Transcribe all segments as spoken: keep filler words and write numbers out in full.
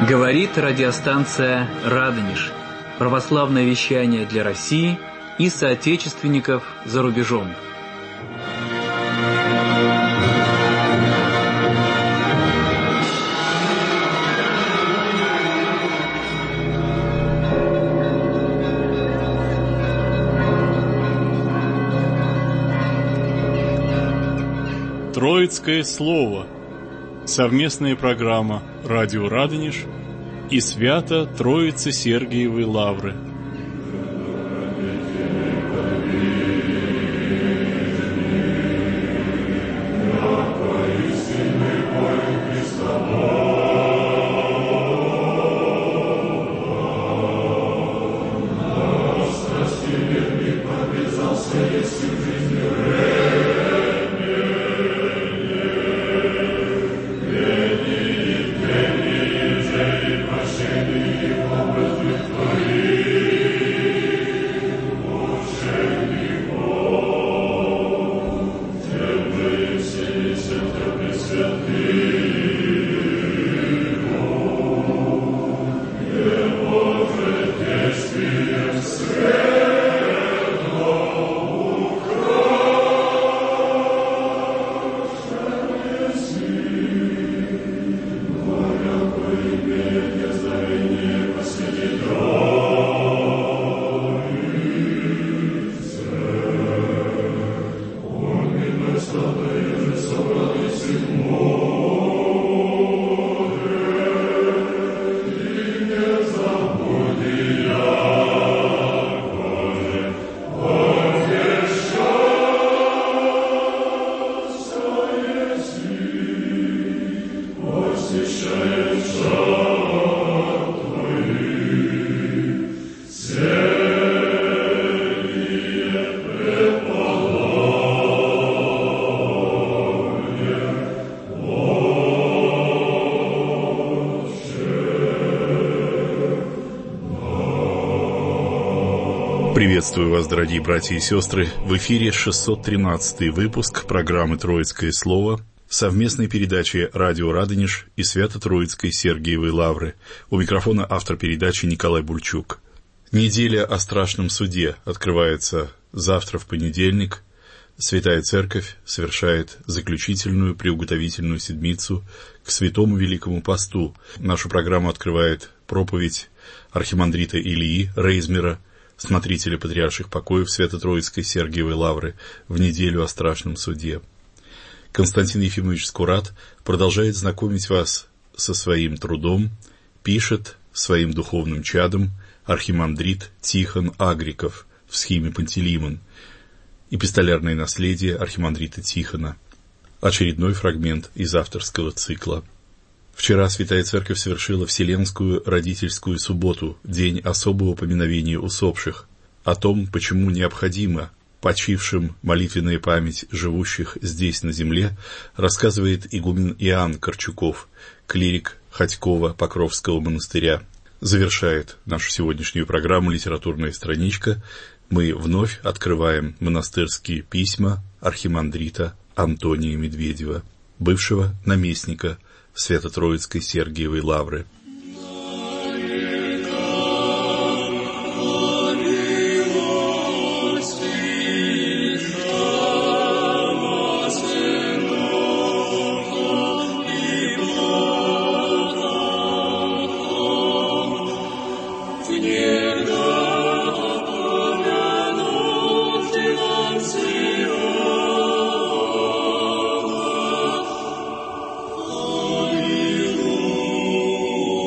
Говорит радиостанция «Радонеж». Православное вещание для России и соотечественников за рубежом. Троицкое слово. Совместная программа «Радио Радонеж» и Свято-Троицы Сергиевой Лавры. Приветствую вас, дорогие братья и сестры. В эфире шестьсот тринадцатый выпуск программы «Троицкое слово», совместной передачи «Радио Радонеж» и Свято-Троицкой Сергиевой Лавры. У микрофона автор передачи Николай Бульчук. Неделя о страшном суде открывается завтра, в понедельник. Святая Церковь совершает заключительную приуготовительную седмицу к Святому Великому Посту. Нашу программу открывает проповедь архимандрита Ильи Рейзмера, смотрителя патриарших покоев Свято-Троицкой Сергиевой Лавры, в неделю о страшном суде. Константин Ефимович Скурат продолжает знакомить вас со своим трудом, пишет своим духовным чадом архимандрит Тихон Агриков в схиме Пантелеймон, эпистолярное наследие архимандрита Тихона. Очередной фрагмент из авторского цикла. Вчера Святая Церковь совершила Вселенскую родительскую субботу, день особого поминовения усопших. О том, почему необходимо почившим молитвенная память живущих здесь на земле, рассказывает игумен Иоанн Корчуков, клирик Ходькова Покровского монастыря. Завершает нашу сегодняшнюю программу литературная страничка. Мы вновь открываем монастырские письма архимандрита Антония Медведева, бывшего наместника Свято-Троицкой Сергиевой Лавры. Alleluia.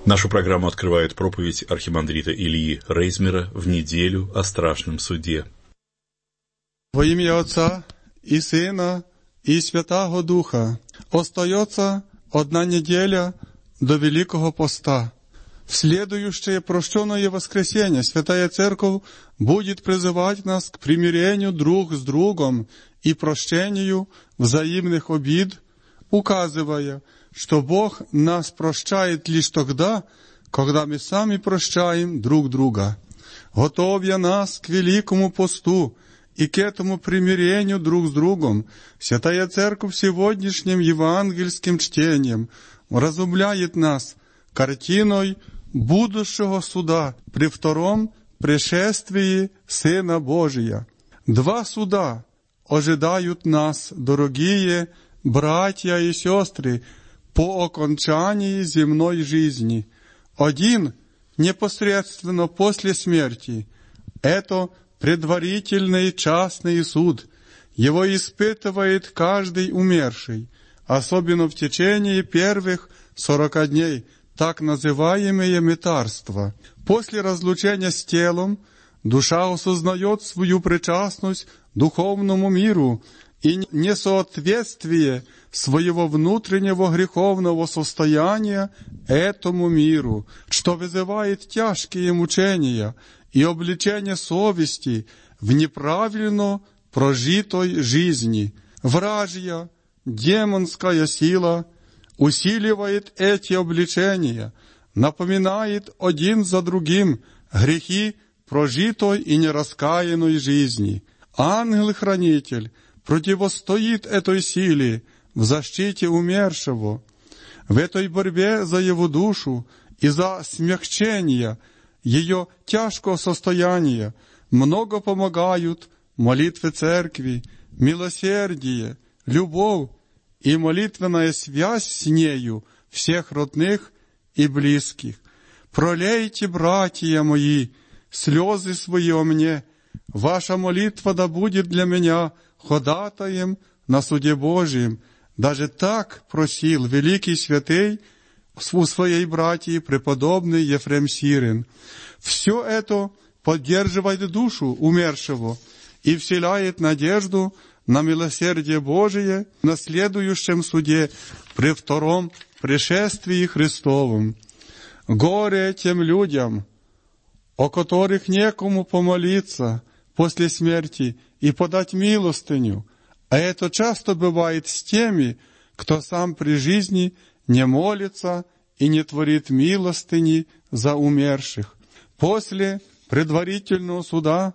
Нашу программу открывает проповедь архимандрита Ильи Рейзмера в неделю о страшном суде. Во ім'я Отця і Сина, і Святого Духа. Остается одна неделя до Великого Поста. В следующее прощенное воскресенье Святая Церковь будет призывать нас к примирению друг с другом и прощению взаимных обид, указывая, что Бог нас прощает лишь тогда, когда мы сами прощаем друг друга, готовя нас к Великому Посту и к этому примирению друг с другом. Святая Церковь сегодняшним евангельским чтением вразумляет нас картиной будущего суда при втором пришествии Сына Божия. Два суда ожидают нас, дорогие братья и сестры, по окончании земной жизни. Один непосредственно после смерти. Это предварительный частный суд. Его испытывает каждый умерший, особенно в течение первых сорока дней, так называемые мытарства. После разлучения с телом душа осознает свою причастность духовному миру и несоответствие своего внутреннего греховного состояния этому миру, что вызывает тяжкие мучения и обличение совести в неправильно прожитой жизни. Вражья, демонская сила усиливает эти обличения, напоминает один за другим грехи прожитой и нераскаянной жизни. Ангел-хранитель противостоит этой силе в защите умершего. В этой борьбе за его душу и за смягчение ее тяжкого состояния много помогают молитвы Церкви, милосердие, любовь и молитвенная связь с нею всех родных и близких. Пролейте, братья мои, слезы свои о мне. Ваша молитва да будет для меня ходатаем на суде Божьем. Даже так просил великий святый у своей братьи преподобный Ефрем Сирин. Все это поддерживает душу умершего и вселяет надежду на милосердие Божие на следующем суде при втором пришествии Христовом. Горе тем людям, о которых некому помолиться после смерти и подать милостыню, а это часто бывает с теми, кто сам при жизни не молится и не творит милостыни за умерших. После предварительного суда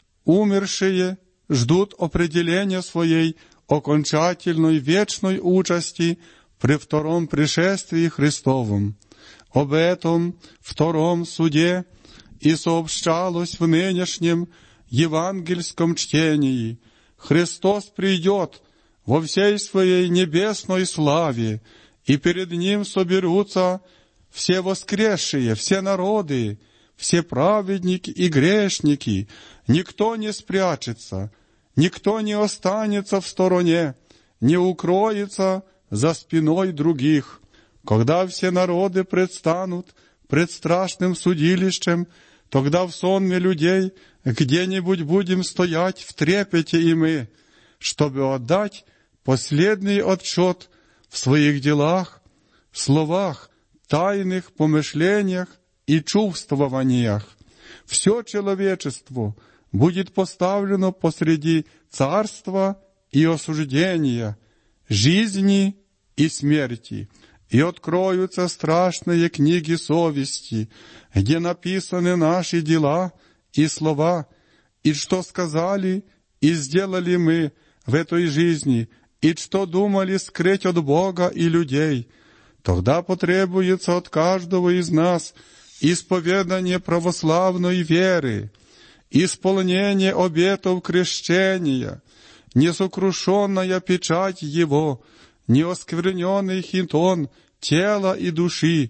умершие ждут определения своей окончательной вечной участи при втором пришествии Христовом. Об этом втором суде и сообщалось в нынешнем евангельском чтении. Христос придет во всей своей небесной славе, и перед Ним соберутся все воскресшие, все народы, все праведники и грешники. Никто не спрячется, никто не останется в стороне, не укроется за спиной других. Когда все народы предстанут пред страшным судилищем, тогда в сонме людей где-нибудь будем стоять в трепете и мы, чтобы отдать последний отчет в своих делах, словах, тайных помышлениях и чувствованиях. Все человечество будет поставлено посреди царства и осуждения, жизни и смерти. И откроются страшные книги совести, где написаны наши дела и слова, и что сказали и сделали мы в этой жизни, и что думали скрыть от Бога и людей. Тогда потребуется от каждого из нас исповедание православной веры, исполнение обетов крещения, несокрушенная печать Его, неоскверненный хитон тела и души,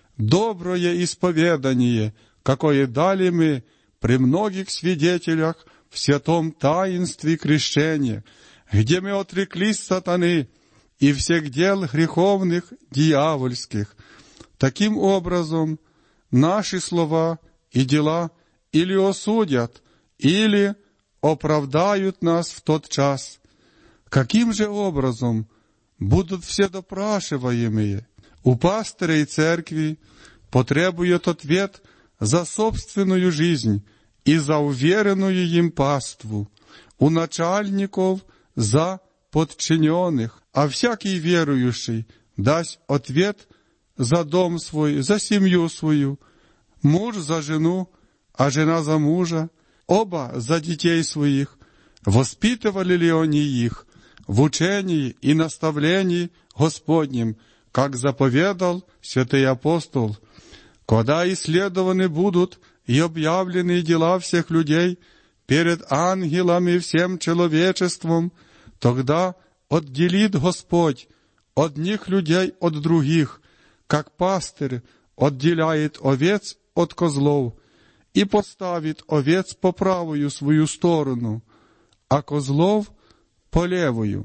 доброе исповедание, какое дали мы при многих свидетелях в святом таинстве крещения, где мы отреклись сатаны и всех дел греховных, дьявольских. Таким образом, наши слова и дела или осудят, или оправдают нас в тот час. Каким же образом будут все допрашиваемые? У пастырей церкви потребует ответ за собственную жизнь и за уверенную им паству, у начальников за подчиненных, а всякий верующий даст ответ за дом свой, за семью свою, муж за жену, а жена за мужа, оба за детей своих. Воспитывали ли они их в учении и наставлении Господнем, как заповедал святый апостол? Когда исследованы будут и объявлены дела всех людей перед ангелами и всем человечеством, тогда отделит Господь одних людей от других, как пастырь отделяет овец от козлов, и поставит овец по правую свою сторону, а козлов по левую.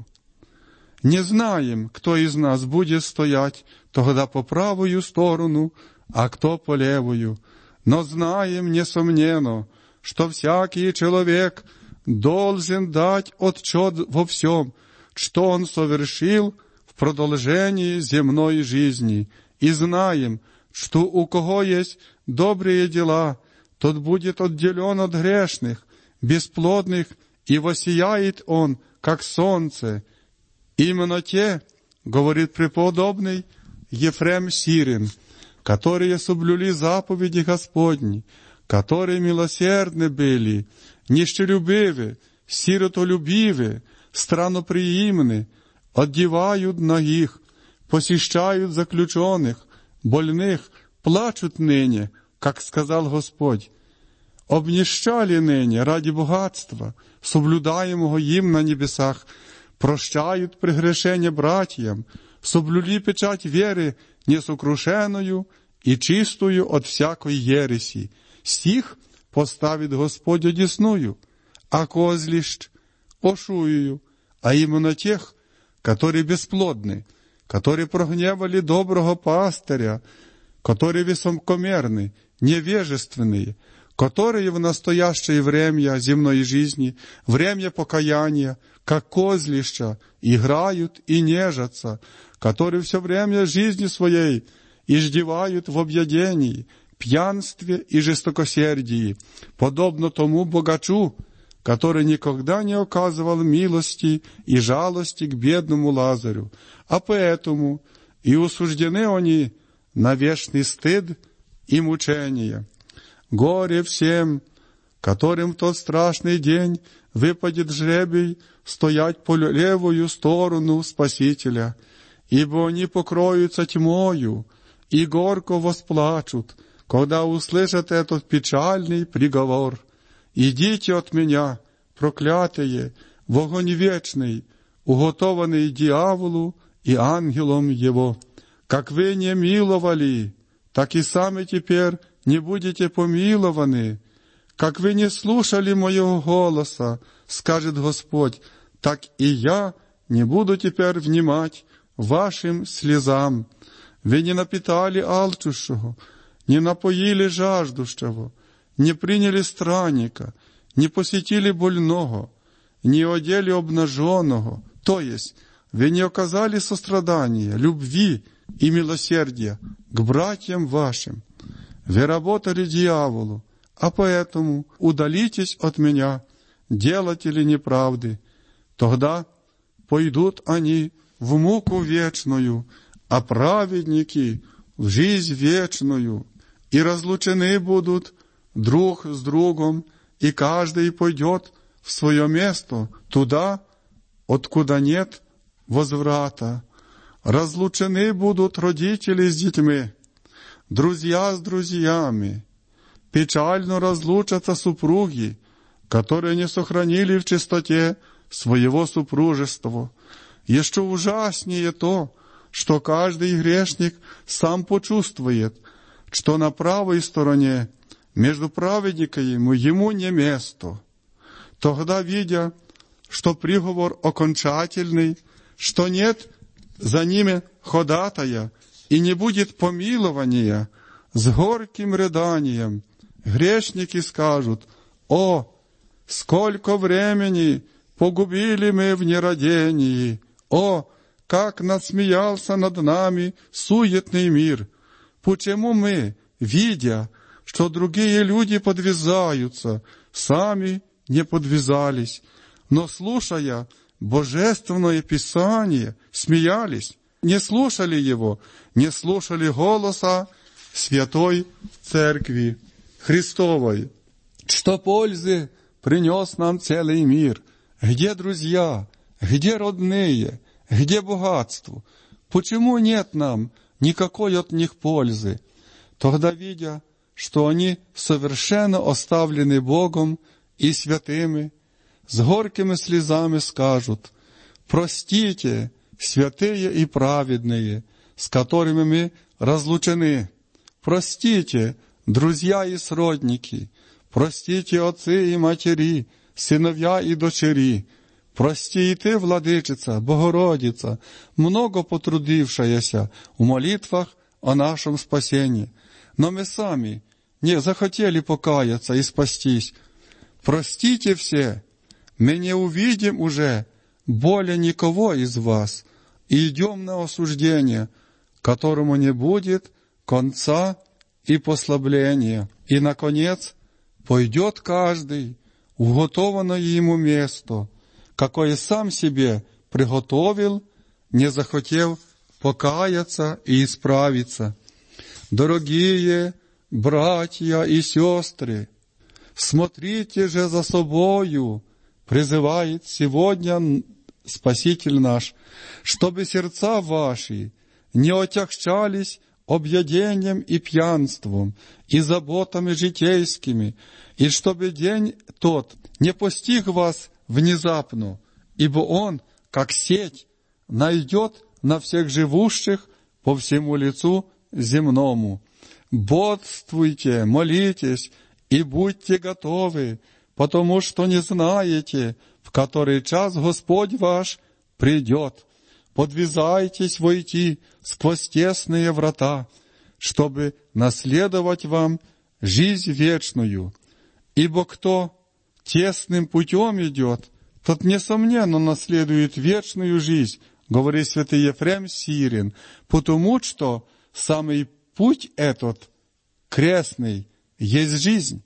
Не знаем, кто из нас будет стоять тогда по правую сторону, а кто по левую, но знаем, несомненно, что всякий человек должен дать отчет во всем, что он совершил в продолжении земной жизни, и знаем, что у кого есть добрые дела, тот будет отделен от грешных, бесплодных, и воссияет он, как солнце. Именно те, говорит преподобный Ефрем Сирин, которые соблюли заповеди Господни, которые милосердны были, нищелюбивы, сиротолюбивы, странноприимны, одевают нагих, посещают заключенных, больных, плачут ныне, как сказал Господь. Обнищали ныне ради богатства, соблюдаемого им на небесах, прощают прегрешения братьям, соблюли печать веры несокрушенную и чистую от всякой ереси. Сих поставит Господь одесную, а козлищ ошую, а именно тех, которые бесплодны, которые прогневали доброго пастыря, которые высокомерны, невежественные, которые в настоящее время земной жизни, время покаяния, как козлища, играют и нежатся, которые все время жизни своей издевают в объедении, пьянстве и жестокосердии, подобно тому богачу, который никогда не оказывал милости и жалости к бедному Лазарю, а поэтому и осуждены они на вечный стыд и мучение. Горе всем, которым в тот страшный день выпадет жребий стоять по левую сторону Спасителя, ибо они покроются тьмою и горько восплачут, когда услышат этот печальный приговор. «Идите от меня, проклятые, в огонь вечный, уготованный дьяволу и ангелам его. Как вы не миловали, так и сами теперь не будете помилованы. Как вы не слушали моего голоса, скажет Господь, так и я не буду теперь внимать вашим слезам. Вы не напитали алчущего, не напоили жаждущего, не приняли странника, не посетили больного, не одели обнаженного, то есть вы не оказали сострадания, любви и милосердия к братьям вашим. Вы работали дьяволу, а поэтому удалитесь от меня, делатели неправды. Тогда пойдут они в муку вечную, а праведники в жизнь вечную, и разлучены будут друг с другом, и каждый пойдет в свое место, туда, откуда нет возврата. Разлучены будут родители с детьми, друзья с друзьями. Печально разлучатся супруги, которые не сохранили в чистоте своего супружества. Еще ужаснее то, что каждый грешник сам почувствует, что на правой стороне между праведниками ему не место. Тогда, видя, что приговор окончательный, что нет за ними ходатая, и не будет помилования, с горьким рыданием грешники скажут: «О, сколько времени погубили мы в нерадении! О, как насмеялся над нами суетный мир! Почему мы, видя, что другие люди подвязаются, сами не подвязались, но, слушая Божественное Писание, смеялись, не слушали его, не слушали голоса Святой Церкви Христовой? Что пользы принес нам целый мир? Где друзья? Где родные? Где богатство? Почему нет нам никакой от них пользы?» Тогда, видя, что они совершенно оставлены Богом и святыми, с горькими слезами скажут: «Простите, святые и праведные, с которыми мы разлучены. Простите, друзья и сродники. Простите, отцы и матери, сыновья и дочери. Прости и ты, Владычица, Богородица, много потрудившаяся в молитвах о нашем спасении. Но мы сами не захотели покаяться и спастись. Простите все, мы не увидим уже более никого из вас, и идем на осуждение, которому не будет конца и послабления. И, наконец, пойдет каждый в уготованное ему место, какое сам себе приготовил, не захотев покаяться и исправиться. Дорогие братья и сестры, смотрите же за собою, призывает сегодня Спаситель наш, чтобы сердца ваши не отягчались объедением и пьянством, и заботами житейскими, и чтобы день тот не постиг вас внезапно, ибо он, как сеть, найдет на всех живущих по всему лицу земному. Бодрствуйте, молитесь и будьте готовы, потому что не знаете, в который час Господь ваш придет. Подвязайтесь войти сквозь тесные врата, чтобы наследовать вам жизнь вечную. Ибо кто тесным путем идет, тот, несомненно, наследует вечную жизнь, говорит святый Ефрем Сирин, потому что самый путь этот, крестный, есть жизнь.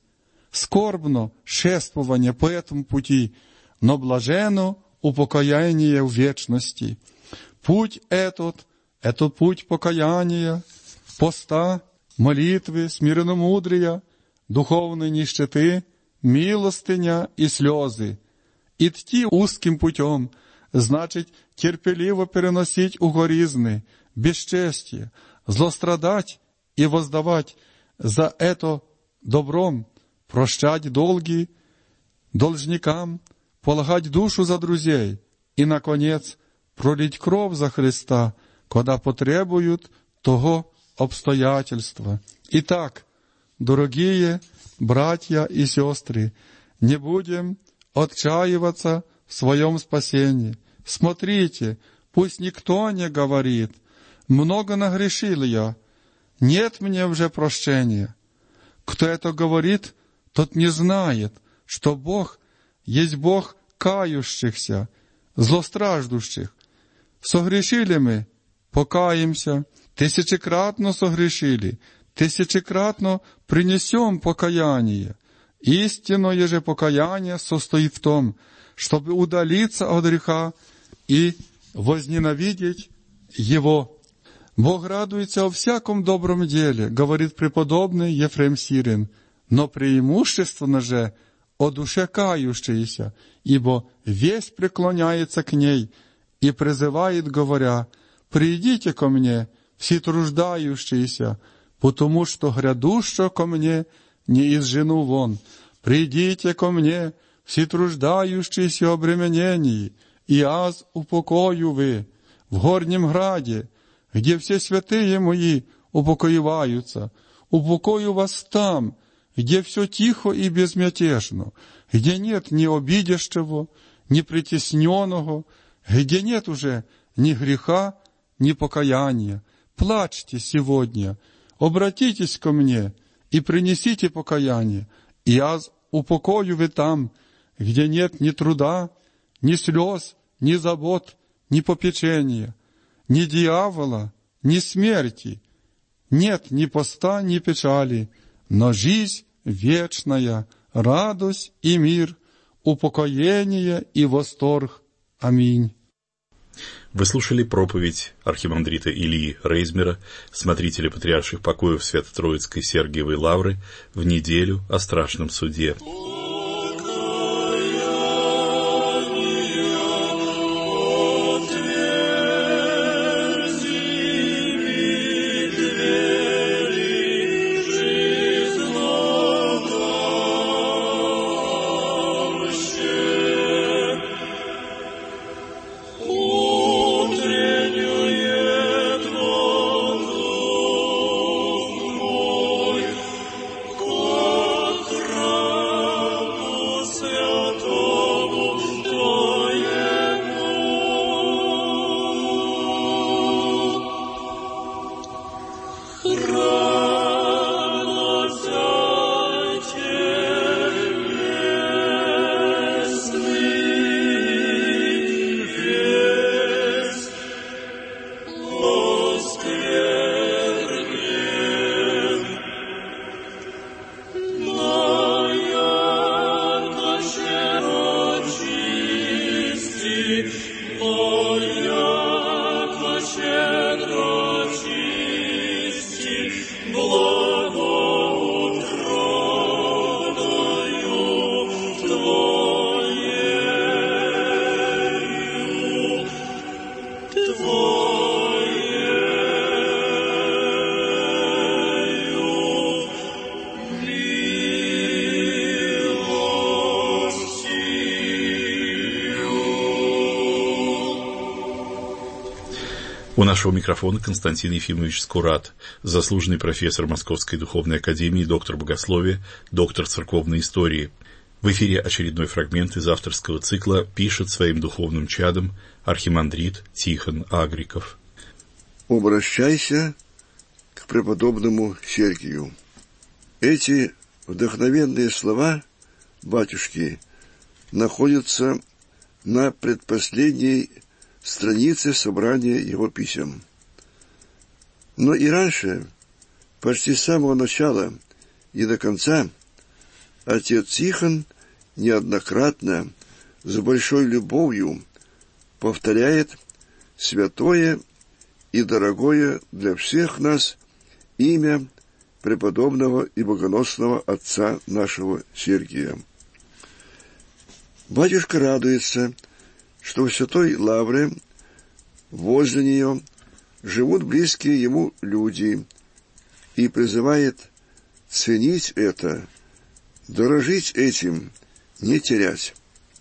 Скорбно шествование по этому пути, но блаженно упокоение в вечности. Путь этот — это путь покаяния, поста, молитвы, смиренномудрия, духовной нищеты, милостыня и слезы. Идти узким путем значит терпеливо переносить угоризны, бесчестие, злострадать и воздавать за это добром, прощать долги должникам, полагать душу за друзей и, наконец, пролить кровь за Христа, когда потребуют того обстоятельства. Итак, дорогие братья и сестры, не будем отчаиваться в своем спасении. Смотрите, пусть никто не говорит: «Много нагрешил я, нет мне уже прощения». Кто это говорит, тот не знает, что Бог есть Бог кающихся, злостраждущих. Согрешили мы, покаемся, тысячекратно согрешили, тысячекратно принесем покаяние. Истинное же покаяние состоит в том, чтобы удалиться от греха и возненавидеть его. Бог радуется о всяком добром деле, говорит преподобный Ефрем Сирин, но преимущественно же о душе кающейся, ибо весь преклоняется к ней и призывает, говоря: «Придите ко мне, все труждающиеся, потому что грядуще ко мне не изжену вон. Придите ко мне, все труждающиеся обременении, и аз упокою вы в горнем граде, где все святые мои упокоиваются. Упокою вас там, где все тихо и безмятежно, где нет ни обидящего, ни притесненного, где нет уже ни греха, ни покаяния. плачьте сегодня, обратитесь ко мне и принесите покаяние, и я упокою вы там, где нет ни труда, ни слез, ни забот, ни попечения, ни дьявола, ни смерти, нет ни поста, ни печали, но жизнь вечная, радость и мир, упокоение и восторг. Аминь. Вы слушали проповедь архимандрита Ильи Рейзмера, смотрителя патриарших покоев Свято-Троицкой Сергиевой Лавры, в неделю о страшном суде. У нашего микрофона Константин Ефимович Скурат, заслуженный профессор Московской духовной академии, доктор богословия, доктор церковной истории. В эфире очередной фрагмент из авторского цикла «Пишет своим духовным чадом» архимандрит Тихон Агриков. Обращайся к преподобному Сергию. Эти вдохновенные слова батюшки находятся на предпоследней странице собрания его писем. Но и раньше, почти с самого начала и до конца, отец Тихон неоднократно, с большой любовью повторяет святое и дорогое для всех нас имя преподобного и богоносного отца нашего Сергия. Батюшка радуется, что в Святой Лавре возле нее живут близкие ему люди, и призывает ценить это, дорожить этим, не терять.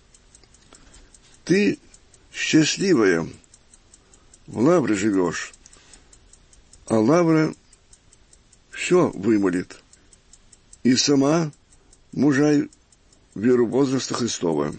Ты счастливая, в Лавре живешь, а Лавра все вымолит, и сама мужай веру возраста Христова.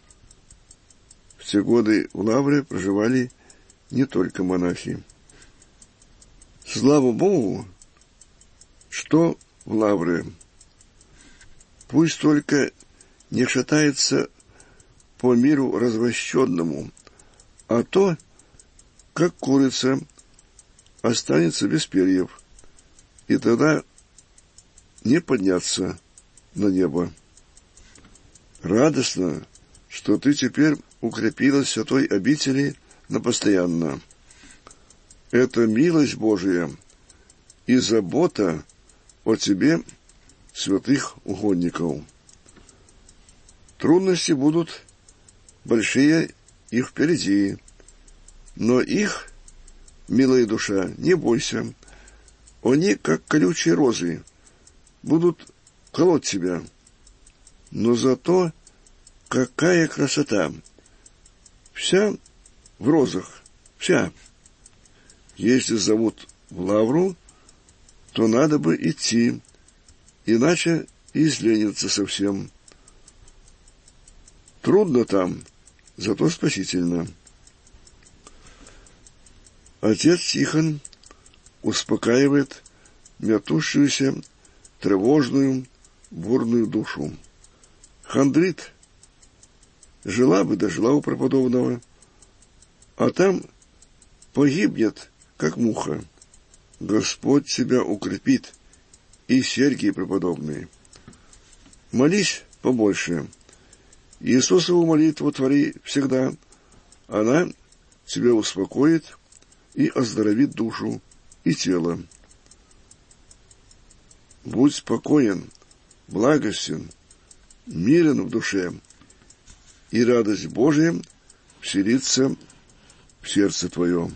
В те годы в Лавре проживали не только монахи. Слава Богу, что в Лавре. Пусть только не шатается по миру развращенному, а то, как курица, останется без перьев, и тогда не подняться на небо. Радостно, что ты теперь укрепилась в святой обители на постоянно. Это милость Божия и забота о тебе, святых угодников. Трудности будут большие и впереди, но их, милая душа, не бойся. Они, как колючие розы, будут колоть тебя. Но зато какая красота! Вся в розах, вся. Если зовут в Лавру, то надо бы идти, иначе изленится совсем. Трудно там, зато спасительно. Отец Тихон успокаивает мятущуюся, тревожную, бурную душу. Хандрит жила бы, дожила у преподобного, а там погибнет, как муха. Господь тебя укрепит, и Сергий преподобный. Молись побольше. Иисусову молитву твори всегда. Она тебя успокоит и оздоровит душу и тело. Будь спокоен, благостен, мирен в душе, и радость Божия вселится в сердце твое.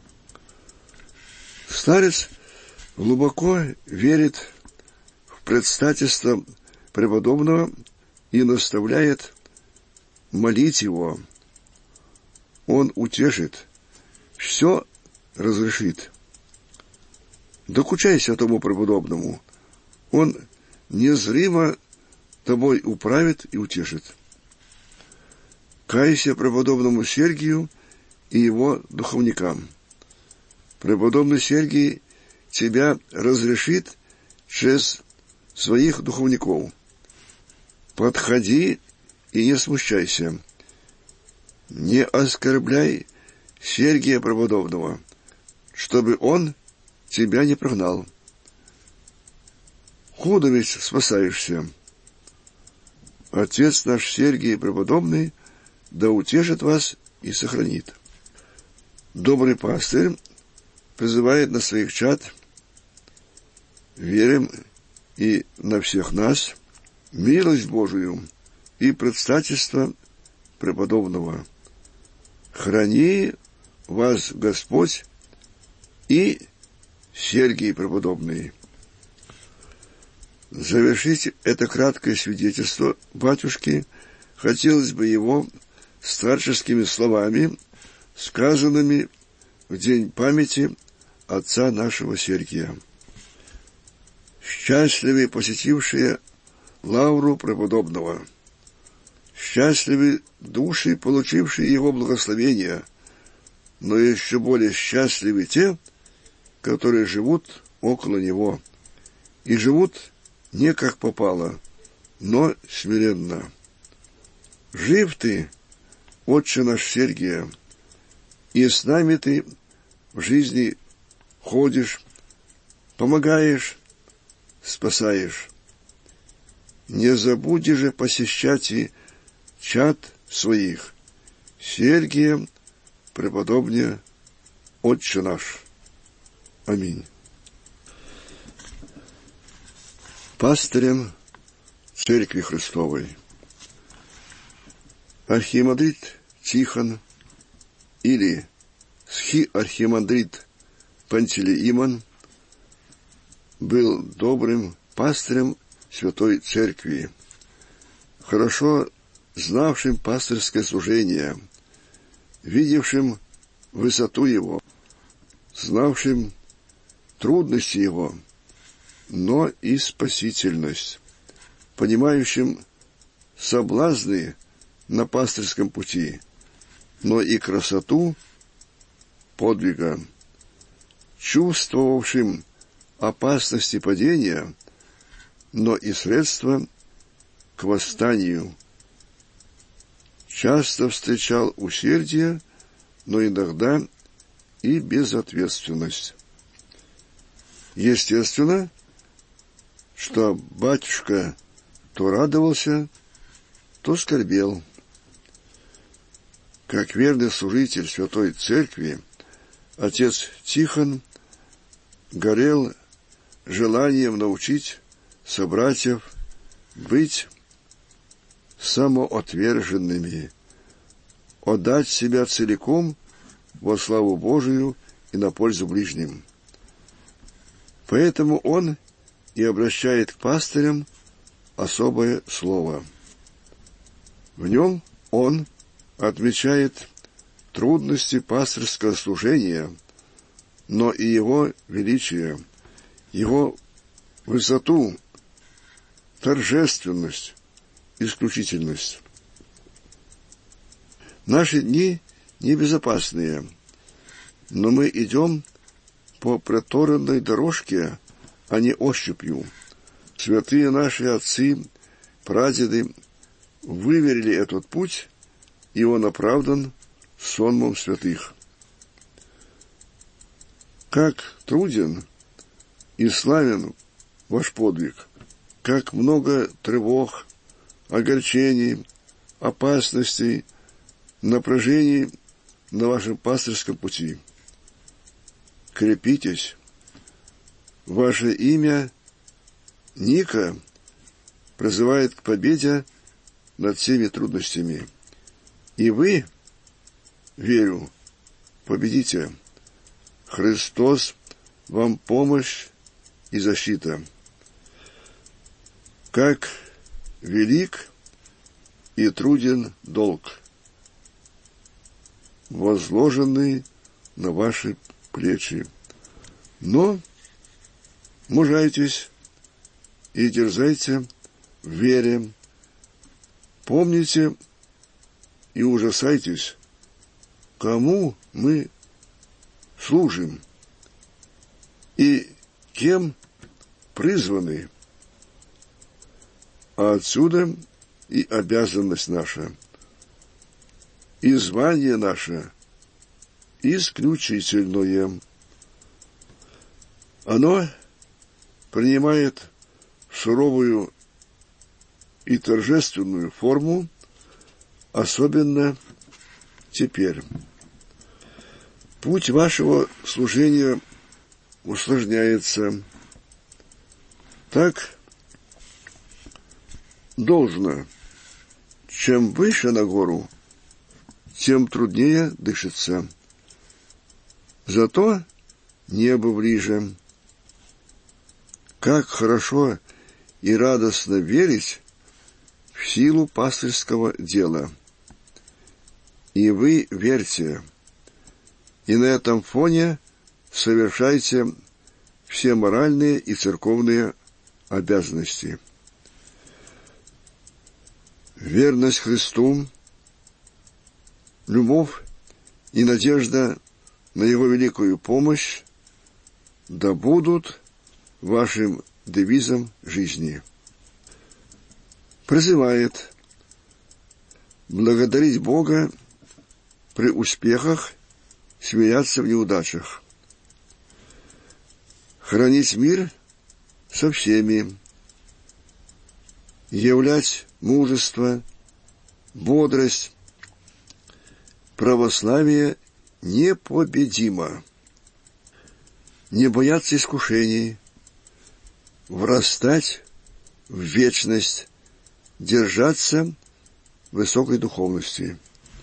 Старец глубоко верит в предстательство преподобного и наставляет молить его. Он утешит, все разрешит. Докучайся тому преподобному, он незримо тобой управит и утешит. Кайся преподобному Сергию и его духовникам. Преподобный Сергий тебя разрешит через своих духовников. Подходи и не смущайся. Не оскорбляй Сергия преподобного, чтобы он тебя не прогнал. Худо ведь спасаешься. Отец наш Сергий преподобный да утешит вас и сохранит. Добрый пастырь призывает на своих чад, верим и на всех нас, милость Божию и предстательство преподобного. Храни вас Господь и Сергий преподобный. Завершить это краткое свидетельство батюшки хотелось бы его старческими словами, сказанными в день памяти отца нашего Сергия. Счастливы посетившие лавру преподобного, счастливы души, получившие его благословения, но еще более счастливы те, которые живут около него, и живут не как попало, но смиренно. Жив ты, Отче наш Сергия, и с нами ты в жизни ходишь, помогаешь, спасаешь. Не забудь же посещать и чад своих, Сергия, преподобния, Отче наш. Аминь. Пастырем Церкви Христовой. Архимандрит Тихон или схиархимандрит Пантелеимон был добрым пастырем Святой Церкви, хорошо знавшим пастырское служение, видевшим высоту его, знавшим трудности его, но и спасительность, понимающим соблазны на пастырском пути, но и красоту подвига, чувствовавшим опасности падения, но и средства к восстанию. Часто встречал усердие, но иногда и безответственность. Естественно, что батюшка то радовался, то скорбел. Как верный служитель Святой Церкви, отец Тихон горел желанием научить собратьев быть самоотверженными, отдать себя целиком во славу Божию и на пользу ближним. Поэтому он и обращает к пастырям особое слово. В нем он отмечает трудности пастырского служения, но и его величие, его высоту, торжественность, исключительность. Наши дни небезопасные, но мы идем по проторенной дорожке, а не ощупью. Святые наши отцы, прадеды выверили этот путь, и он оправдан сонмом святых. Как труден и славен ваш подвиг, как много тревог, огорчений, опасностей, напряжений на вашем пастырском пути. Крепитесь. Ваше имя Ника призывает к победе над всеми трудностями. И вы, верю, победите. Христос вам помощь и защита. Как велик и труден долг, возложенный на ваши плечи. Но мужайтесь и дерзайте в вере. Помните и ужасайтесь, кому мы служим и кем призваны. А отсюда и обязанность наша, и звание наше исключительное. Оно принимает суровую и торжественную форму, особенно теперь. Путь вашего служения усложняется. Так должно. Чем выше на гору, тем труднее дышится. Зато небо ближе. Как хорошо и радостно верить в силу пастырского дела. И вы верьте, и на этом фоне совершайте все моральные и церковные обязанности. Верность Христу, любовь и надежда на Его великую помощь да будут вашим девизом жизни. Призывает благодарить Бога при успехах, смеяться в неудачах, хранить мир со всеми, являть мужество, бодрость, православие непобедимо, не бояться искушений, врастать в вечность, держаться высокой духовности,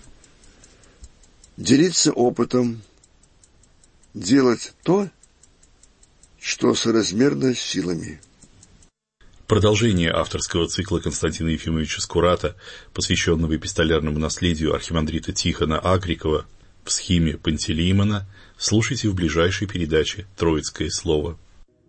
делиться опытом, делать то, что соразмерно с силами. Продолжение авторского цикла Константина Ефимовича Скурата, посвященного эпистолярному наследию архимандрита Тихона Акрикова в схиме Пантелеймона, слушайте в ближайшей передаче «Троицкое слово».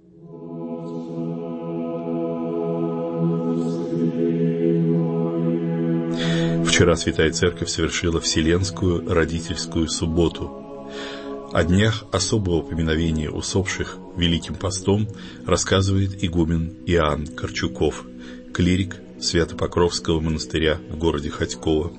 Вчера Святая Церковь совершила Вселенскую родительскую субботу. О днях особого поминовения усопших Великим постом рассказывает игумен Иоанн Корчуков, клирик Свято-Покровского монастыря в городе Хотьково.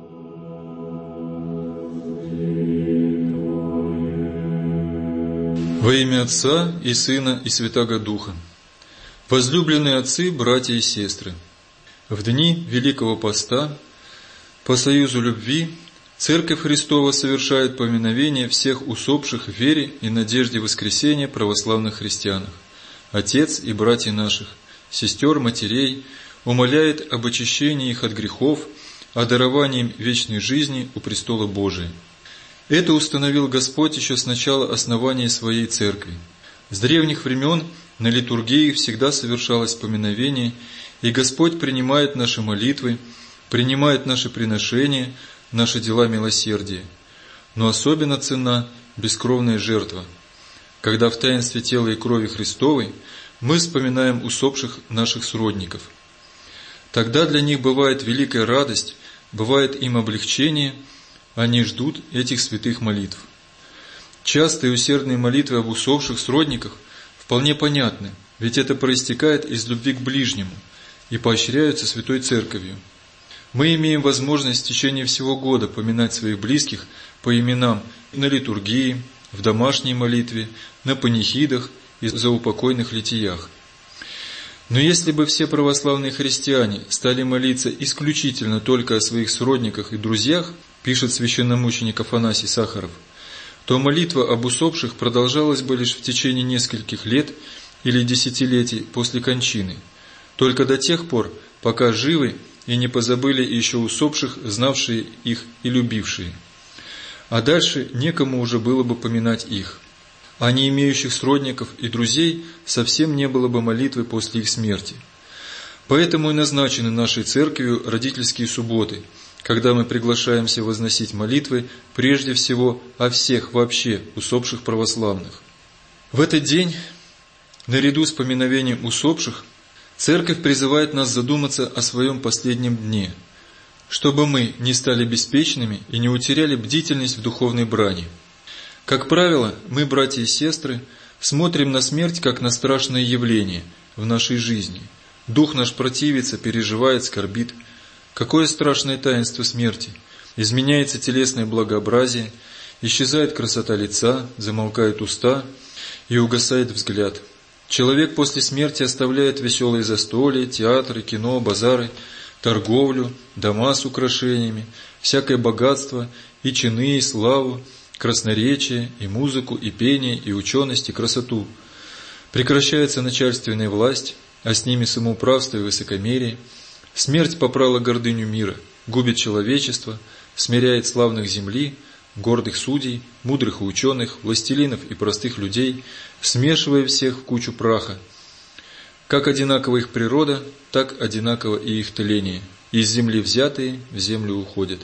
Во имя Отца и Сына и Святаго Духа. Возлюбленные отцы, братья и сестры, в дни Великого Поста по союзу любви Церковь Христова совершает поминовение всех усопших в вере и надежде воскресения православных христианах, отец и братья наших, сестер, матерей, умоляет об очищении их от грехов, о даровании вечной жизни у престола Божия. Это установил Господь еще с начала основания Своей Церкви. С древних времен на литургии всегда совершалось поминовение, и Господь принимает наши молитвы, принимает наши приношения, наши дела милосердия. Но особенно ценна бескровная жертва, когда в таинстве тела и крови Христовой мы вспоминаем усопших наших сродников. Тогда для них бывает великая радость, бывает им облегчение, они ждут этих святых молитв. Частые и усердные молитвы об усопших сродниках вполне понятны, ведь это проистекает из любви к ближнему и поощряются Святой Церковью. Мы имеем возможность в течение всего года поминать своих близких по именам на литургии, в домашней молитве, на панихидах и заупокойных литиях. Но если бы все православные христиане стали молиться исключительно только о своих сродниках и друзьях, пишет священномученик Афанасий Сахаров, то молитва об усопших продолжалась бы лишь в течение нескольких лет или десятилетий после кончины, только до тех пор, пока живы и не позабыли еще усопших, знавшие их и любившие. А дальше некому уже было бы поминать их. А не имеющих сродников и друзей совсем не было бы молитвы после их смерти. Поэтому и назначены нашей Церковью родительские субботы, когда мы приглашаемся возносить молитвы прежде всего о всех вообще усопших православных. В этот день, наряду с поминовением усопших, Церковь призывает нас задуматься о своем последнем дне, чтобы мы не стали беспечными и не утеряли бдительность в духовной брани. Как правило, мы, братья и сестры, смотрим на смерть как на страшное явление в нашей жизни. Дух наш противится, переживает, скорбит. Какое страшное таинство смерти! Изменяется телесное благообразие, исчезает красота лица, замолкают уста и угасает взгляд. Человек после смерти оставляет веселые застолья, театры, кино, базары, торговлю, дома с украшениями, всякое богатство, и чины, и славу, красноречие, и музыку, и пение, и ученость, и красоту. Прекращается начальственная власть, а с ними самоуправство и высокомерие. Смерть попрала гордыню мира, губит человечество, смиряет славных земли, гордых судей, мудрых и ученых, властелинов и простых людей, смешивая всех в кучу праха. Как одинакова их природа, так одинаково и их тление. Из земли взятые в землю уходят.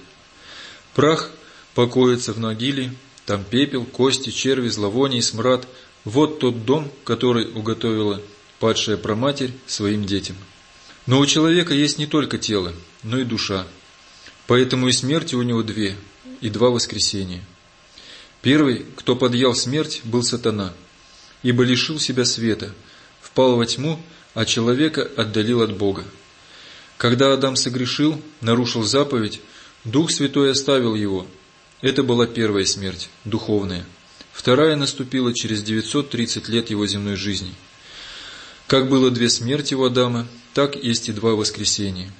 Прах покоится в могиле, там пепел, кости, черви, зловоние и смрад. Вот тот дом, который уготовила падшая праматерь своим детям. Но у человека есть не только тело, но и душа. Поэтому и смерти у него две, и два воскресения. Первый, кто подъял смерть, был сатана, ибо лишил себя света, впал во тьму, а человека отдалил от Бога. Когда Адам согрешил, нарушил заповедь, Дух Святой оставил его. Это была первая смерть, духовная. Вторая наступила через девятьсот тридцать лет его земной жизни. Как было две смерти у Адама, так есть и два воскресения.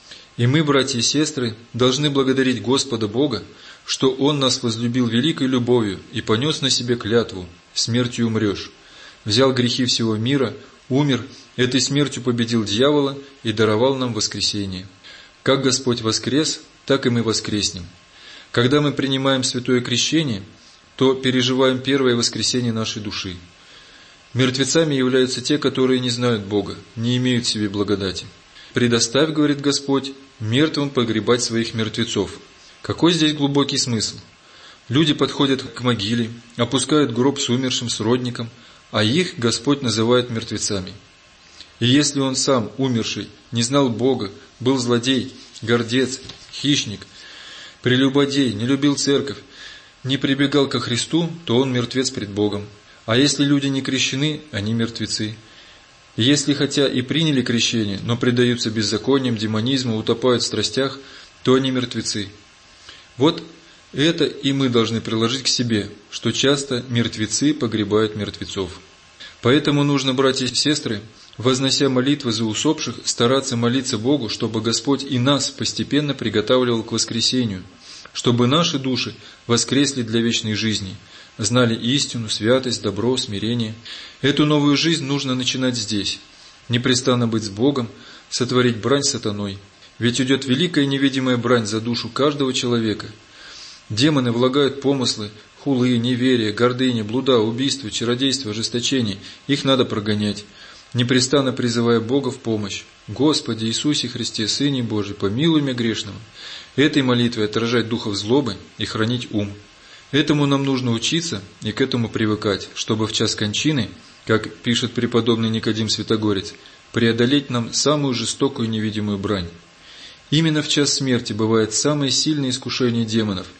И мы, братья и сестры, должны благодарить Господа Бога, что Он нас возлюбил великой любовью и понес на себе клятву: смертью умрешь. Взял грехи всего мира, умер, этой смертью победил дьявола и даровал нам воскресение. Как Господь воскрес, так и мы воскреснем. Когда мы принимаем святое крещение, то переживаем первое воскресение нашей души. Мертвецами являются те, которые не знают Бога, не имеют в себе благодати. «Предоставь, — говорит Господь, — мертвым погребать своих мертвецов». Какой здесь глубокий смысл? Люди подходят к могиле, опускают гроб с умершим сродником, а их Господь называет мертвецами. И если он сам, умерший, не знал Бога, был злодей, гордец, хищник, прелюбодей, не любил церковь, не прибегал ко Христу, то он мертвец пред Богом. А если люди не крещены, они мертвецы. И если хотя и приняли крещение, но предаются беззакониям, демонизму, утопают в страстях, то они мертвецы. Вот это и мы должны приложить к себе, что часто мертвецы погребают мертвецов. Поэтому нужно, братья и сестры, вознося молитвы за усопших, стараться молиться Богу, чтобы Господь и нас постепенно приготавливал к воскресению, чтобы наши души воскресли для вечной жизни, знали истину, святость, добро, смирение. Эту новую жизнь нужно начинать здесь, непрестанно быть с Богом, сотворить брань с сатаной. Ведь идет великая невидимая брань за душу каждого человека. Демоны влагают помыслы, хулы, неверие, гордыня, блуда, убийство, чародейство, ожесточение. Их надо прогонять, непрестанно призывая Бога в помощь. «Господи Иисусе Христе, Сыне Божий, помилуй меня грешного». Этой молитвой отражать духов злобы и хранить ум. Этому нам нужно учиться и к этому привыкать, чтобы в час кончины, как пишет преподобный Никодим Святогорец, преодолеть нам самую жестокую невидимую брань. Именно в час смерти бывает самое сильное искушение демонов,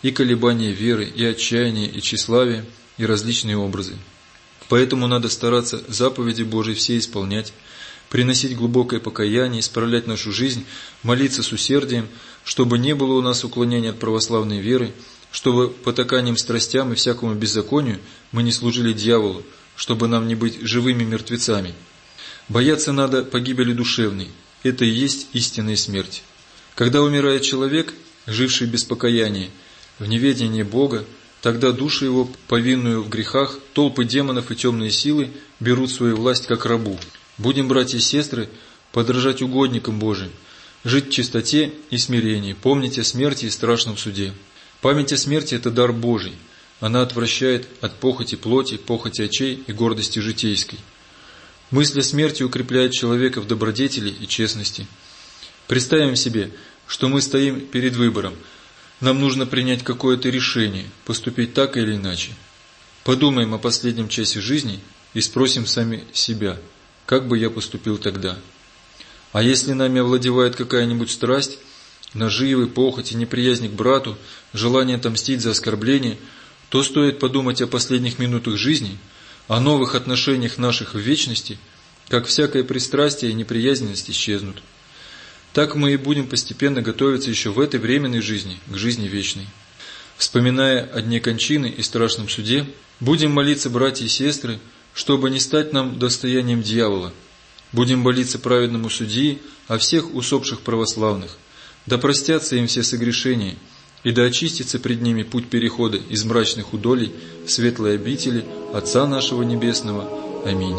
и колебания веры, и отчаяние, и тщеславие, и различные образы. Поэтому надо стараться заповеди Божии все исполнять, приносить глубокое покаяние, исправлять нашу жизнь, молиться с усердием, чтобы не было у нас уклонения от православной веры, чтобы потаканием страстям и всякому беззаконию мы не служили дьяволу, чтобы нам не быть живыми мертвецами. Бояться надо погибели душевной, это и есть истинная смерть. Когда умирает человек, живший без покаяния, в неведении Бога, тогда душу его, повинную в грехах, толпы демонов и темные силы берут свою власть как рабу. Будем, братья и сестры, подражать угодникам Божиим, жить в чистоте и смирении, помнить о смерти и страшном суде. Память о смерти – это дар Божий. Она отвращает от похоти плоти, похоти очей и гордости житейской. Мысль о смерти укрепляет человека в добродетели и честности. Представим себе, что мы стоим перед выбором. Нам нужно принять какое-то решение, поступить так или иначе. Подумаем о последнем часе жизни и спросим сами себя, как бы я поступил тогда. А если нами овладевает какая-нибудь страсть, наживы, похоти, неприязнь к брату, желание отомстить за оскорбление, то стоит подумать о последних минутах жизни, о новых отношениях наших в вечности, как всякое пристрастие и неприязненность исчезнут. Так мы и будем постепенно готовиться еще в этой временной жизни к жизни вечной. Вспоминая о дне кончины и страшном суде, будем молиться, братья и сестры, чтобы не стать нам достоянием дьявола. Будем молиться праведному судьи о всех усопших православных, да простятся им все согрешения, и да очистится пред ними путь перехода из мрачных удолей в светлые обители Отца нашего Небесного. Аминь.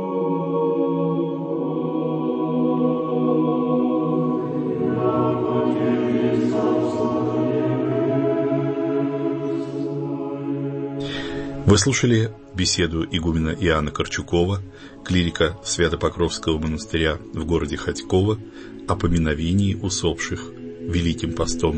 Вы слушали беседу игумена Иоанна Корчукова, клирика Свято-Покровского монастыря в городе Хотьково, о поминовении усопших Великим постом.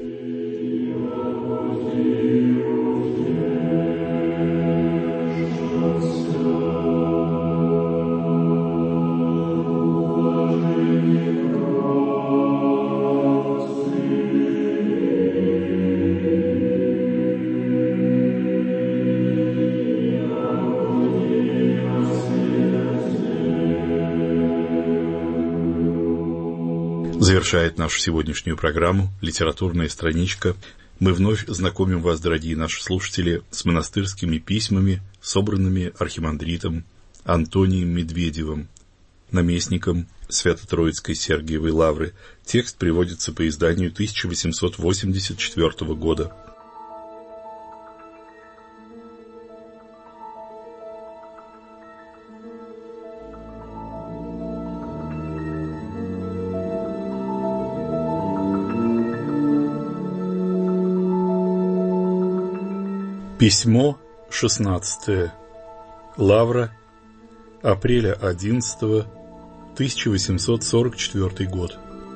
Завершает нашу сегодняшнюю программу литературная страничка. Мы вновь знакомим вас, дорогие наши слушатели, с монастырскими письмами, собранными архимандритом Антонием Медведевым, наместником Свято-Троицкой Сергиевой Лавры. Текст приводится по изданию тысяча восемьсот восемьдесят четвёртого года. Письмо шестнадцатое. Лавра. Апреля одиннадцатого. тысяча восемьсот сорок четвёртый год.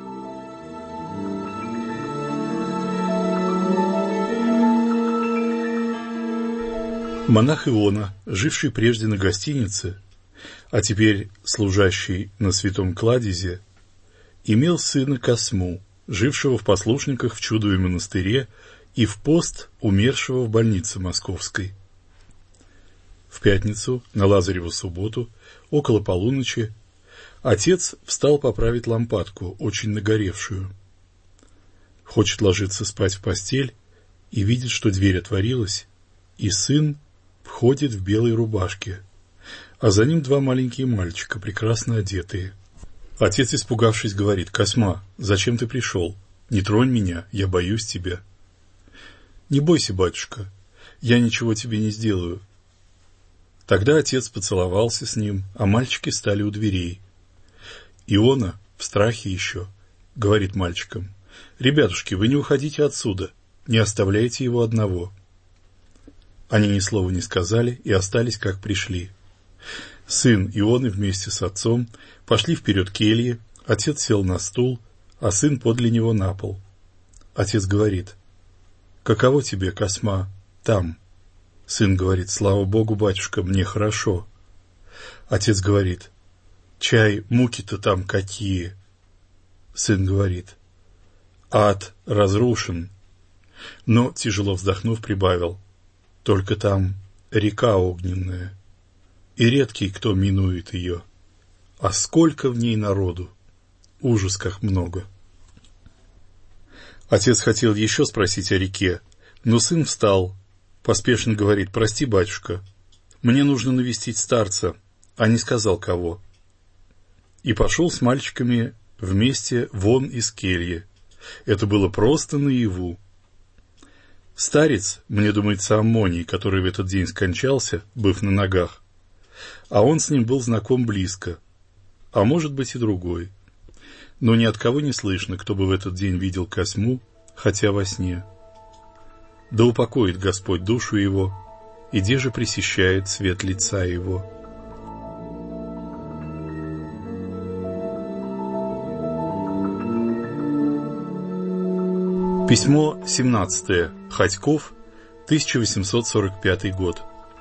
Монах Иона, живший прежде на гостинице, а теперь служащий на Святом Кладезе, имел сына Косму, жившего в послушниках в Чудове монастыре и в пост умершего в больнице московской. В пятницу, на Лазареву субботу, около полуночи, отец встал поправить лампадку, очень нагоревшую. Хочет ложиться спать в постель и видит, что дверь отворилась, и сын входит в белой рубашке, а за ним два маленькие мальчика, прекрасно одетые. Отец, испугавшись, говорит: «Косма, зачем ты пришел? Не тронь меня, я боюсь тебя». «Не бойся, батюшка, я ничего тебе не сделаю». Тогда отец поцеловался с ним, а мальчики стали у дверей. Иона, в страхе еще, говорит мальчикам: «Ребятушки, вы не уходите отсюда, не оставляйте его одного». Они ни слова не сказали и остались, как пришли. Сын Ионы вместе с отцом пошли вперед кельи, отец сел на стул, а сын подле него на пол. Отец говорит: «Каково тебе, Косма, там?» Сын говорит: «Слава Богу, батюшка, мне хорошо». Отец говорит: «Чай, муки-то там какие?» Сын говорит: «Ад разрушен». но, тяжело вздохнув, прибавил: «Только там река огненная, и редкий кто минует ее. А сколько в ней народу! Ужас как много!» Отец хотел еще спросить о реке, но сын встал, поспешно говорит: «Прости, батюшка, мне нужно навестить старца», а не сказал кого. И пошел с мальчиками вместе вон из кельи. Это было просто наяву. Старец, мне думается, Аммоний, который в этот день скончался, быв на ногах, а он с ним был знаком близко, а может быть и другой. Но ни от кого не слышно, кто бы в этот день видел Косьму, хотя во сне. Да упокоит Господь душу его, и деже пресыщает свет лица его. Письмо семнадцатое. Ходьков, тысяча восемьсот сорок пятый год.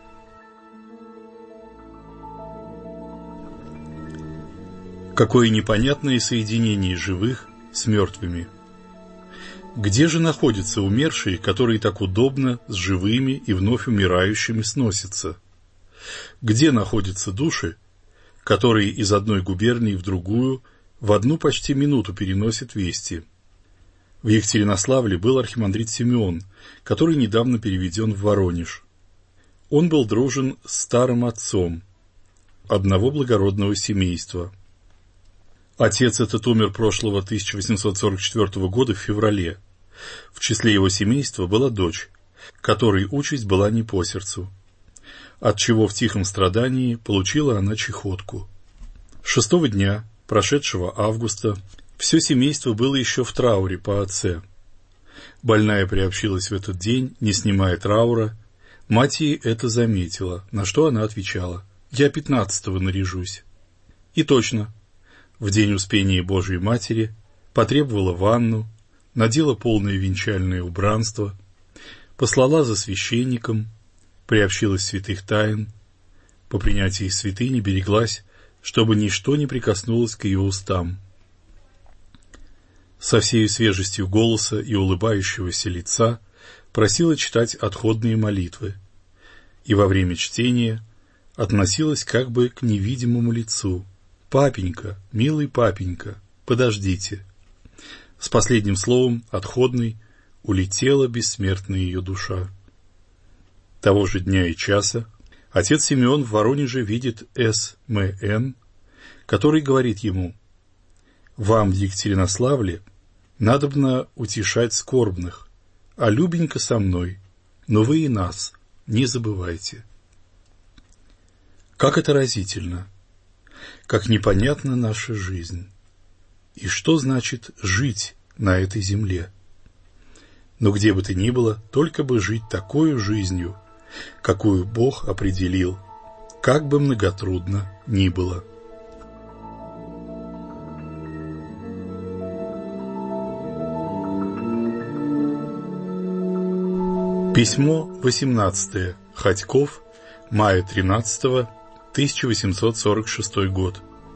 Какое непонятное соединение живых с мертвыми. Где же находятся умершие, которые так удобно с живыми и вновь умирающими сносятся? Где находятся души, которые из одной губернии в другую в одну почти минуту переносят вести? В Екатеринославле был архимандрит Симеон, который недавно переведен в Воронеж. Он был дружен с старым отцом одного благородного семейства. Отец этот умер прошлого тысяча восемьсот сорок четвёртого года в феврале. В числе его семейства была дочь, которой участь была не по сердцу, отчего в тихом страдании получила она чехотку. Шестого дня прошедшего августа все семейство было еще в трауре по отце. Больная приобщилась в этот день, не снимая траура. Мать ей это заметила, на что она отвечала: «Я пятнадцатого наряжусь». И точно, в день Успения Божией Матери потребовала ванну, надела полное венчальное убранство, послала за священником, приобщилась святых тайн, по принятии святыни береглась, чтобы ничто не прикоснулось к ее устам. Со всей свежестью голоса и улыбающегося лица просила читать отходные молитвы, и во время чтения относилась как бы к невидимому лицу: «Папенька, милый папенька, подождите». С последним словом «отходный» улетела бессмертная ее душа. Того же дня и часа отец Симеон в Воронеже видит С М Н, который говорит ему: «Вам в Екатеринославле надобно утешать скорбных, а Любенька со мной, но вы и нас не забывайте». Как это разительно, как непонятна наша жизнь, и что значит жить на этой земле. Но где бы то ни было, только бы жить такой жизнью, какую Бог определил, как бы многотрудно ни было. Письмо восемнадцатое. Ходьков, мая тринадцатого, тысяча восемьсот сорок шестой год.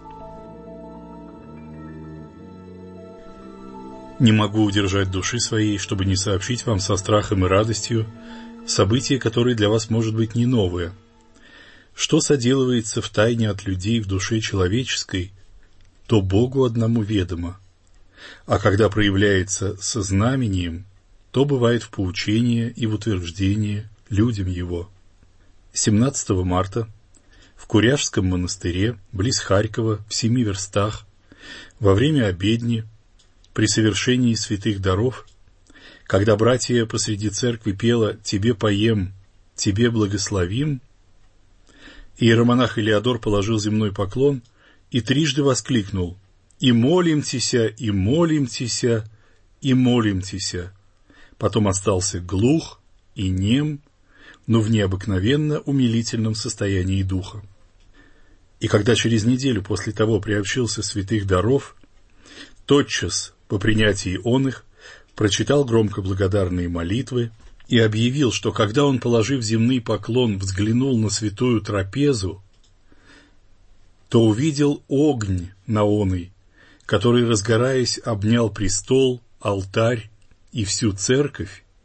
Не могу удержать души своей, чтобы не сообщить вам со страхом и радостью события, которые для вас, может быть, не новые. Что соделывается в тайне от людей в душе человеческой, то Богу одному ведомо, а когда проявляется со знамением, то бывает в поучение и в утверждение людям его. семнадцатого марта в Куряжском монастыре, близ Харькова, в семи верстах, во время обедни, при совершении святых даров, когда братья посреди церкви пела «Тебе поем, Тебе благословим», иеромонах Илеодор положил земной поклон и трижды воскликнул: «И молимтеся, и молимтеся, и молимтеся». Потом остался глух и нем, но в необыкновенно умилительном состоянии духа. И когда через неделю после того приобщился святых даров, тотчас по принятии он их прочитал громко благодарные молитвы и объявил, что когда он, положив земный поклон, взглянул на святую трапезу, то увидел огонь на оной, который, разгораясь, обнял престол, алтарь и всю церковь,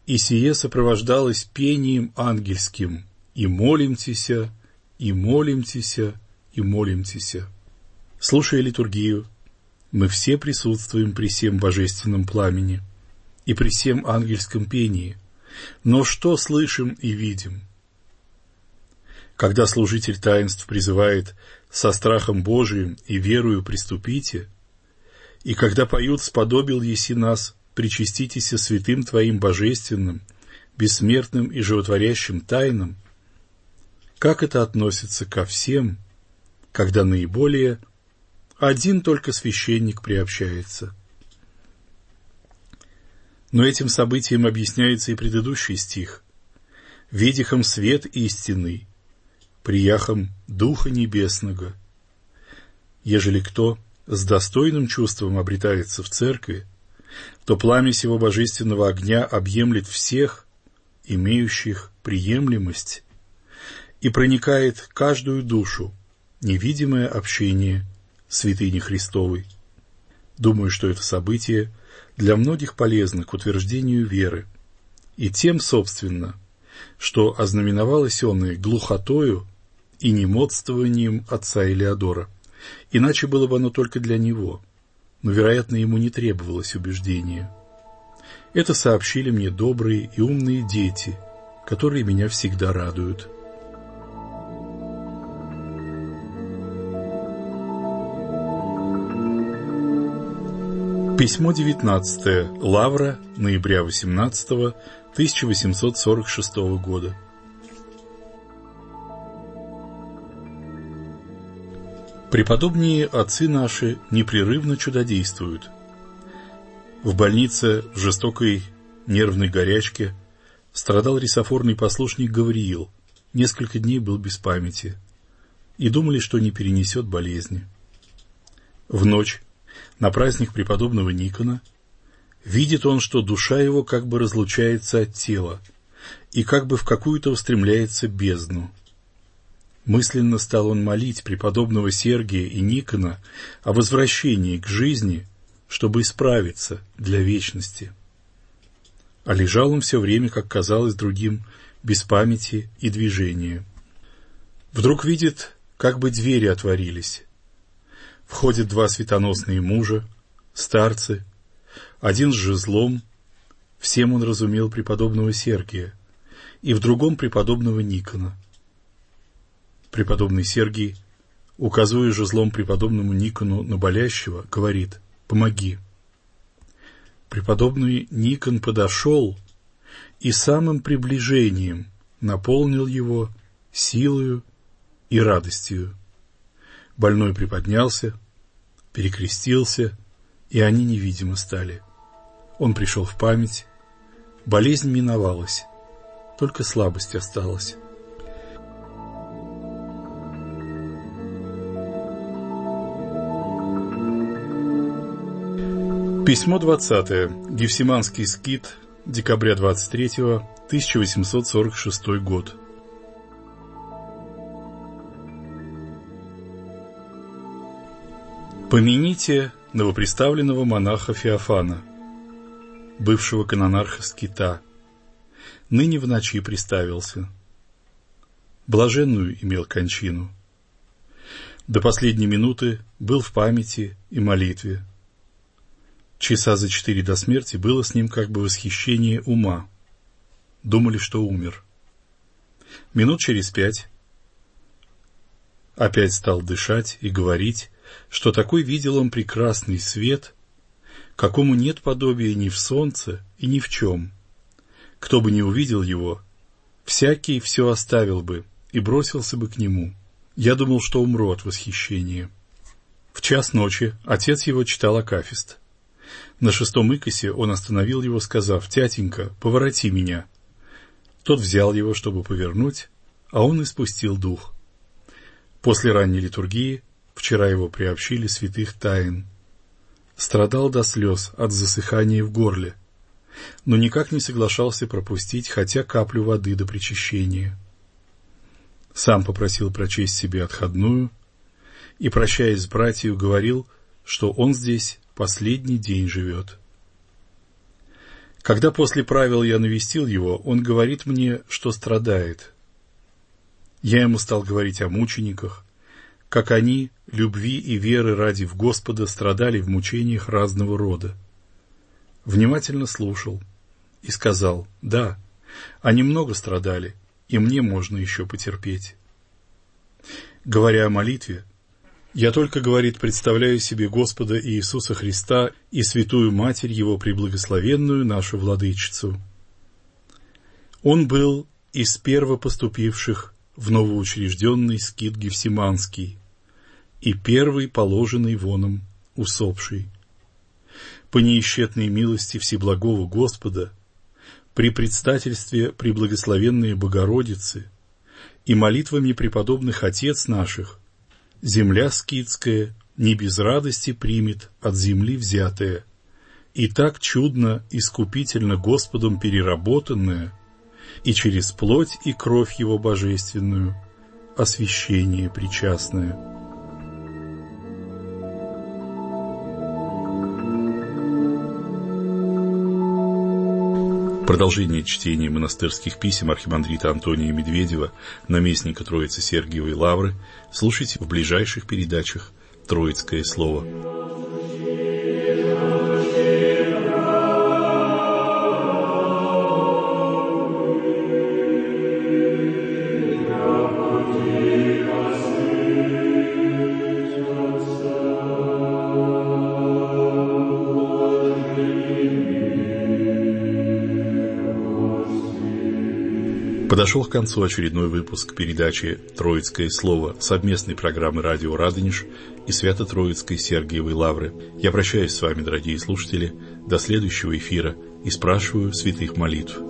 и сие сопровождалось пением ангельским, и молимтеся, и молимтеся, и молимтеся. Слушая литургию, мы все присутствуем при сем божественном пламени и при сем ангельском пении, но что слышим и видим? Когда служитель таинств призывает «со страхом Божиим и верою приступите», и когда поют «сподобил еси нас, причаститеся святым Твоим божественным, бессмертным и животворящим тайнам», как это относится ко всем, когда наиболее один только священник приобщается? Но этим событием объясняется и предыдущий стих: «Видихом свет истинный, прияхом Духа Небесного». Ежели кто с достойным чувством обретается в церкви, то пламя сего божественного огня объемлет всех, имеющих приемлемость, и проникает каждую душу, невидимое общение святыни Христовой. Думаю, что это событие для многих полезно к утверждению веры, и тем, собственно, что ознаменовалось оно глухотою и немодствованием отца Элеодора, иначе было бы оно только для него, но, вероятно, ему не требовалось убеждения. Это сообщили мне добрые и умные дети, которые меня всегда радуют. Письмо девятнадцатое. Лавра, ноября восемнадцатого, тысяча восемьсот сорок шестого года. Преподобные отцы наши непрерывно чудодействуют. В больнице в жестокой нервной горячке страдал рисофорный послушник Гавриил, несколько дней был без памяти, и думали, что не перенесет болезни. В ночь на праздник преподобного Никона видит он, что душа его как бы разлучается от тела и как бы в какую-то устремляется бездну. Мысленно стал он молить преподобного Сергия и Никона о возвращении к жизни, чтобы исправиться для вечности. А лежал он все время, как казалось другим, без памяти и движения. Вдруг видит, как бы двери отворились. Входят два светоносные мужа, старцы, один с жезлом, всем он разумел преподобного Сергия, и в другом преподобного Никона. Преподобный Сергий, указывая жезлом преподобному Никону на болящего, говорит: «Помоги». Преподобный Никон подошел и самым приближением наполнил его силою и радостью. Больной приподнялся, перекрестился, и они невидимы стали. Он пришел в память, болезнь миновалась, только слабость осталась. Письмо двадцатое. Гефсиманский скит, декабря двадцать третьего, тысяча восемьсот сорок шестой год. Помяните новоприставленного монаха Феофана, бывшего канонарха скита, ныне в ночи приставился. Блаженную имел кончину. До последней минуты был в памяти и молитве. Часа за четыре до смерти было с ним как бы восхищение ума. Думали, что умер. Минут через пять опять стал дышать и говорить, что такой видел он прекрасный свет, какому нет подобия ни в солнце и ни в чем. Кто бы не увидел его, всякий все оставил бы и бросился бы к нему. Я думал, что умру от восхищения. В час ночи отец его читал акафист. На шестом икосе он остановил его, сказав: «Тятенька, повороти меня». Тот взял его, чтобы повернуть, а он испустил дух. После ранней литургии вчера его приобщили святых тайн. Страдал до слез от засыхания в горле, но никак не соглашался пропустить хотя каплю воды до причащения. Сам попросил прочесть себе отходную и, прощаясь с братьями, говорил, что он здесь последний день живет. Когда после правил я навестил его, он говорит мне, что страдает. Я ему стал говорить о мучениках, как они, любви и веры ради в Господа, страдали в мучениях разного рода. Внимательно слушал и сказал: да, они много страдали, и мне можно еще потерпеть. Говоря о молитве, я только, говорит, представляю себе Господа Иисуса Христа и Святую Матерь Его Преблагословенную, нашу Владычицу. Он был из первопоступивших в новоучрежденный скит Гефсиманский и первый положенный воном усопший. По неисчетной милости Всеблагого Господа, при предстательстве Преблагословенной Богородицы и молитвами преподобных отец наших, земля скитская не без радости примет от земли взятое, и так чудно, искупительно Господом переработанное, и через плоть и кровь Его божественную освящение причастное. Продолжение чтения монастырских писем архимандрита Антония Медведева, наместника Троицы Сергиевой Лавры, слушайте в ближайших передачах «Троицкое слово». Подошел к концу очередной выпуск передачи «Троицкое слово» совместной программы «Радио Радонеж» и Свято-Троицкой Сергиевой Лавры. Я прощаюсь с вами, дорогие слушатели, до следующего эфира и спрашиваю святых молитв.